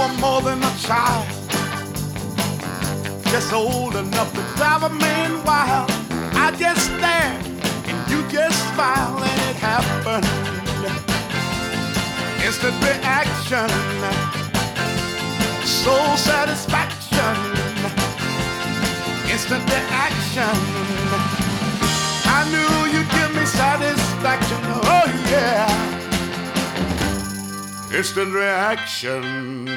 were more than a child, just old enough to drive a man wild. I just stared and you just smiled and it happened. Instant reaction, soul satisfaction. Instant reaction. I knew you'd give me satisfaction. Oh yeah. Instant reaction.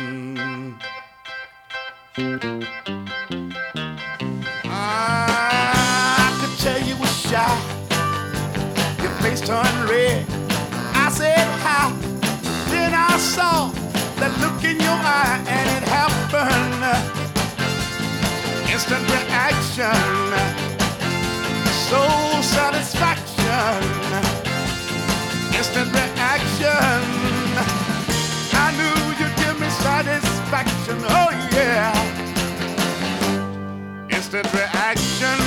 I could tell you were shy. Your face turned red. I said hi. Then I saw that look in your eye, and it happened. Instant reaction, soul satisfaction. Instant reaction. I knew you'd give me satisfaction. Oh yeah. Instant reaction.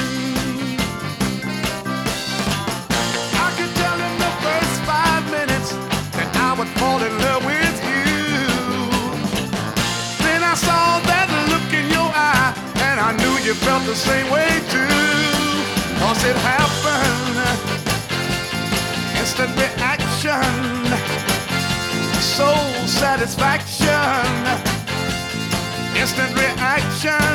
I could tell in the first 5 minutes that I would fall in love with you. Then I saw that look in your eye, and I knew you felt the same way too. 'Cause it happened. Instant reaction, soul satisfaction. Instant reaction.